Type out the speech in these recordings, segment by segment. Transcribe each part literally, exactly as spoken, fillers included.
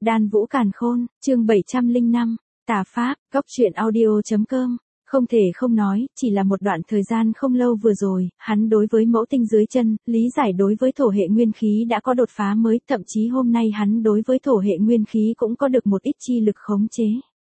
Đan Vũ Càn Khôn, chương bảy trăm lẻ năm, Tà Pháp, Góc truyện audio.com. Không thể không nói, chỉ là một đoạn thời gian không lâu vừa rồi, hắn đối với mẫu tinh dưới chân, lý giải đối với thổ hệ nguyên khí đã có đột phá mới, thậm chí hôm nay hắn đối với thổ hệ nguyên khí cũng có được một ít chi lực khống chế.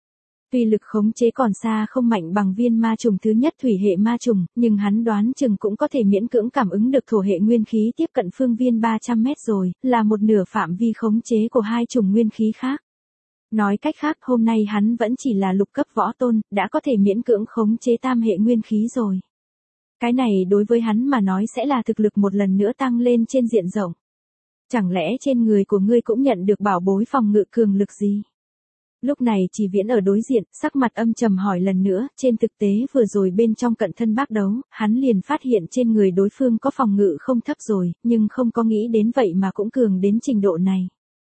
Tuy lực khống chế còn xa không mạnh bằng viên ma trùng thứ nhất thủy hệ ma trùng, nhưng hắn đoán chừng cũng có thể miễn cưỡng cảm ứng được thổ hệ nguyên khí tiếp cận phương viên ba trăm mét rồi, là một nửa phạm vi khống chế của hai trùng nguyên khí khác. Nói cách khác, hôm nay hắn vẫn chỉ là lục cấp võ tôn, đã có thể miễn cưỡng khống chế tam hệ nguyên khí rồi. Cái này đối với hắn mà nói sẽ là thực lực một lần nữa tăng lên trên diện rộng. Chẳng lẽ trên người của ngươi cũng nhận được bảo bối phòng ngự cường lực gì? Lúc này Chỉ Viễn ở đối diện, sắc mặt âm trầm hỏi lần nữa, trên thực tế vừa rồi bên trong cận thân bác đấu, hắn liền phát hiện trên người đối phương có phòng ngự không thấp rồi, nhưng không có nghĩ đến vậy mà cũng cường đến trình độ này.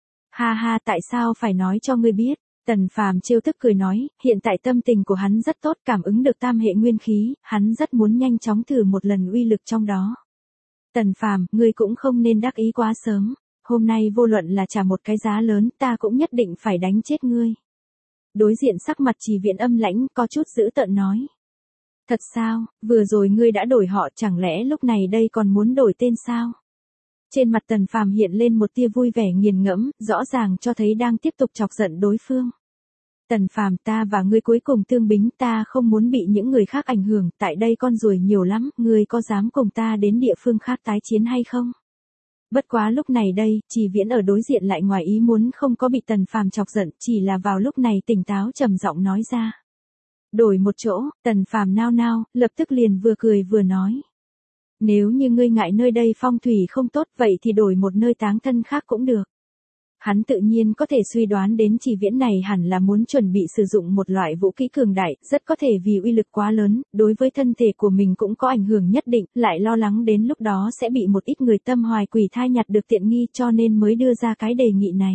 Ha ha, tại sao phải nói cho ngươi biết? Tần Phàm trêu tức cười nói, hiện tại tâm tình của hắn rất tốt, cảm ứng được tam hệ nguyên khí, hắn rất muốn nhanh chóng thử một lần uy lực trong đó. Tần Phàm, ngươi cũng không nên đắc ý quá sớm. Hôm nay vô luận là trả một cái giá lớn, ta cũng nhất định phải đánh chết ngươi. Đối diện sắc mặt Chỉ Viễn âm lãnh, có chút dữ tợn nói. Thật sao, vừa rồi ngươi đã đổi họ, chẳng lẽ lúc này đây còn muốn đổi tên sao? Trên mặt Tần Phàm hiện lên một tia vui vẻ nghiền ngẫm, rõ ràng cho thấy đang tiếp tục chọc giận đối phương. Tần Phàm, ta và ngươi cuối cùng tương bính, ta không muốn bị những người khác ảnh hưởng, tại đây con ruồi nhiều lắm, ngươi có dám cùng ta đến địa phương khác tái chiến hay không? Bất quá lúc này đây, Chỉ Viễn ở đối diện lại ngoài ý muốn không có bị Tần Phàm chọc giận, chỉ là vào lúc này tỉnh táo trầm giọng nói ra. Đổi một chỗ, Tần Phàm nao nao, lập tức liền vừa cười vừa nói. Nếu như ngươi ngại nơi đây phong thủy không tốt, vậy thì đổi một nơi táng thân khác cũng được. Hắn tự nhiên có thể suy đoán đến Chỉ Viễn này hẳn là muốn chuẩn bị sử dụng một loại vũ khí cường đại, rất có thể vì uy lực quá lớn, đối với thân thể của mình cũng có ảnh hưởng nhất định, lại lo lắng đến lúc đó sẽ bị một ít người tâm hoài quỷ thai nhặt được tiện nghi, cho nên mới đưa ra cái đề nghị này.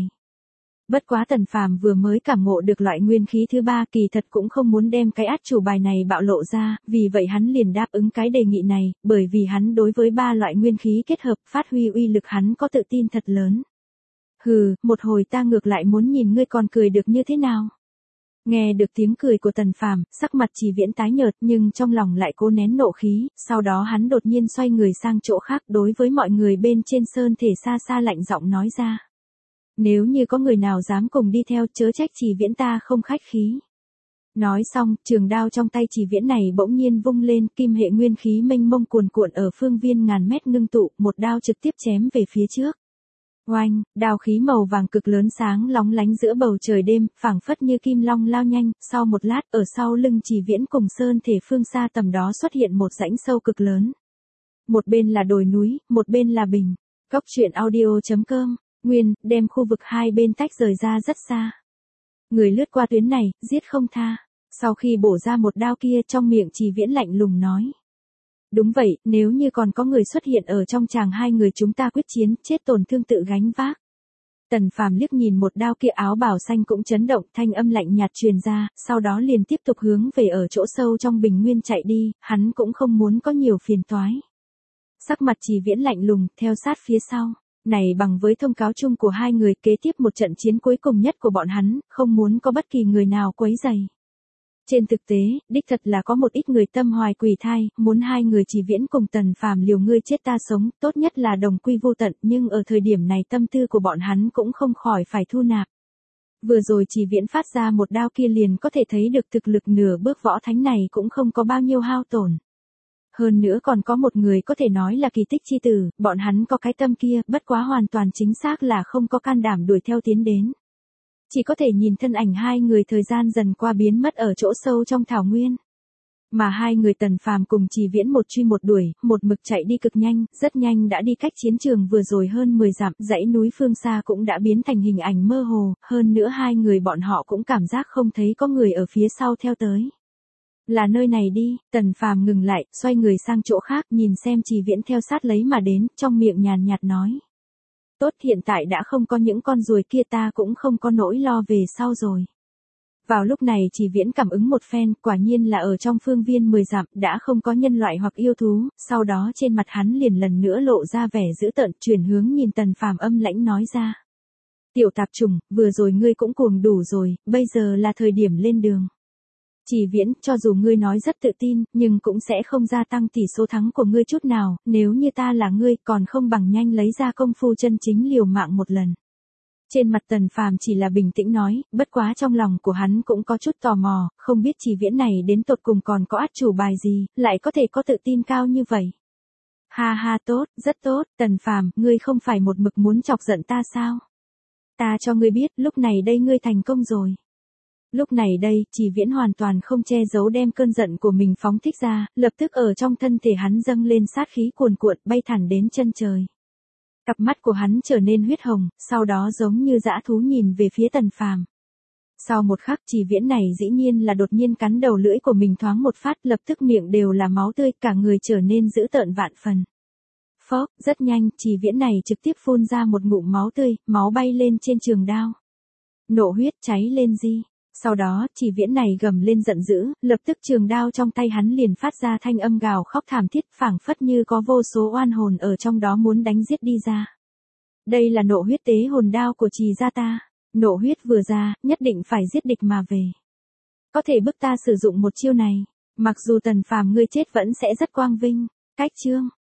Bất quá Tần Phàm vừa mới cảm ngộ được loại nguyên khí thứ ba, kỳ thật cũng không muốn đem cái át chủ bài này bạo lộ ra, vì vậy hắn liền đáp ứng cái đề nghị này, bởi vì hắn đối với ba loại nguyên khí kết hợp phát huy uy lực hắn có tự tin thật lớn. Hừ, một hồi ta ngược lại muốn nhìn ngươi còn cười được như thế nào. Nghe được tiếng cười của Tần Phàm, sắc mặt Chỉ Viễn tái nhợt nhưng trong lòng lại cố nén nộ khí, sau đó hắn đột nhiên xoay người sang chỗ khác đối với mọi người bên trên sơn thể xa xa lạnh giọng nói ra. Nếu như có người nào dám cùng đi theo, chớ trách Chỉ Viễn ta không khách khí. Nói xong, trường đao trong tay Chỉ Viễn này bỗng nhiên vung lên, kim hệ nguyên khí mênh mông cuồn cuộn ở phương viên ngàn mét ngưng tụ, một đao trực tiếp chém về phía trước. Oanh, đao khí màu vàng cực lớn sáng lóng lánh giữa bầu trời đêm, phảng phất như kim long lao nhanh, sau một lát, ở sau lưng Chỉ Viễn cùng sơn thể phương xa tầm đó xuất hiện một rãnh sâu cực lớn. Một bên là đồi núi, một bên là bình. Góc truyện audio.com, nguyên, đem khu vực hai bên tách rời ra rất xa. Người lướt qua tuyến này, giết không tha. Sau khi bổ ra một đao kia, trong miệng Chỉ Viễn lạnh lùng nói. Đúng vậy, nếu như còn có người xuất hiện ở trong tràng hai người chúng ta quyết chiến, chết tổn thương tự gánh vác. Tần Phàm liếc nhìn một đao kia, áo bào xanh cũng chấn động, thanh âm lạnh nhạt truyền ra, sau đó liền tiếp tục hướng về ở chỗ sâu trong bình nguyên chạy đi, hắn cũng không muốn có nhiều phiền toái. Sắc mặt Chỉ Viễn lạnh lùng, theo sát phía sau. Này bằng với thông cáo chung của hai người, kế tiếp một trận chiến cuối cùng nhất của bọn hắn, không muốn có bất kỳ người nào quấy rầy. Trên thực tế, đích thật là có một ít người tâm hoài quỷ thai, muốn hai người Chỉ Viễn cùng Tần Phàm liều ngươi chết ta sống, tốt nhất là đồng quy vô tận, nhưng ở thời điểm này tâm tư của bọn hắn cũng không khỏi phải thu nạp. Vừa rồi Chỉ Viễn phát ra một đao kia liền có thể thấy được thực lực nửa bước võ thánh này cũng không có bao nhiêu hao tổn. Hơn nữa còn có một người có thể nói là kỳ tích chi tử, bọn hắn có cái tâm kia, bất quá hoàn toàn chính xác là không có can đảm đuổi theo tiến đến. Chỉ có thể nhìn thân ảnh hai người thời gian dần qua biến mất ở chỗ sâu trong thảo nguyên. Mà hai người Tần Phàm cùng Chỉ Viễn một truy một đuổi, một mực chạy đi cực nhanh, rất nhanh đã đi cách chiến trường vừa rồi hơn mười dặm, dãy núi phương xa cũng đã biến thành hình ảnh mơ hồ, hơn nữa hai người bọn họ cũng cảm giác không thấy có người ở phía sau theo tới. Là nơi này đi, Tần Phàm ngừng lại, xoay người sang chỗ khác, nhìn xem Chỉ Viễn theo sát lấy mà đến, trong miệng nhàn nhạt nói. Tốt, hiện tại đã không có những con ruồi kia, ta cũng không có nỗi lo về sau rồi. Vào lúc này Chỉ Viễn cảm ứng một phen, quả nhiên là ở trong phương viên mười dặm, đã không có nhân loại hoặc yêu thú, sau đó trên mặt hắn liền lần nữa lộ ra vẻ dữ tợn, chuyển hướng nhìn Tần Phàm âm lãnh nói ra. Tiểu tạp chủng, vừa rồi ngươi cũng cuồng đủ rồi, bây giờ là thời điểm lên đường. Chỉ Viễn, cho dù ngươi nói rất tự tin, nhưng cũng sẽ không gia tăng tỷ số thắng của ngươi chút nào, nếu như ta là ngươi, còn không bằng nhanh lấy ra công phu chân chính liều mạng một lần. Trên mặt Tần Phàm chỉ là bình tĩnh nói, bất quá trong lòng của hắn cũng có chút tò mò, không biết Chỉ Viễn này đến tột cùng còn có át chủ bài gì, lại có thể có tự tin cao như vậy. Ha ha, tốt, rất tốt, Tần Phàm, ngươi không phải một mực muốn chọc giận ta sao? Ta cho ngươi biết, lúc này đây ngươi thành công rồi. Lúc này đây, Chỉ Viễn hoàn toàn không che giấu đem cơn giận của mình phóng thích ra, lập tức ở trong thân thể hắn dâng lên sát khí cuồn cuộn bay thẳng đến chân trời. Cặp mắt của hắn trở nên huyết hồng, sau đó giống như dã thú nhìn về phía Tần Phàm. Sau một khắc, Chỉ Viễn này dĩ nhiên là đột nhiên cắn đầu lưỡi của mình thoáng một phát, lập tức miệng đều là máu tươi, cả người trở nên dữ tợn vạn phần. Phốc, rất nhanh, Chỉ Viễn này trực tiếp phun ra một ngụm máu tươi, máu bay lên trên trường đao. Nộ huyết cháy lên di. Sau đó, Chỉ Viễn này gầm lên giận dữ, lập tức trường đao trong tay hắn liền phát ra thanh âm gào khóc thảm thiết, phảng phất như có vô số oan hồn ở trong đó muốn đánh giết đi ra. Đây là nộ huyết tế hồn đao của Trì gia ta, nộ huyết vừa ra, nhất định phải giết địch mà về. Có thể bức ta sử dụng một chiêu này, mặc dù Tần Phàm ngươi chết vẫn sẽ rất quang vinh. Cách chương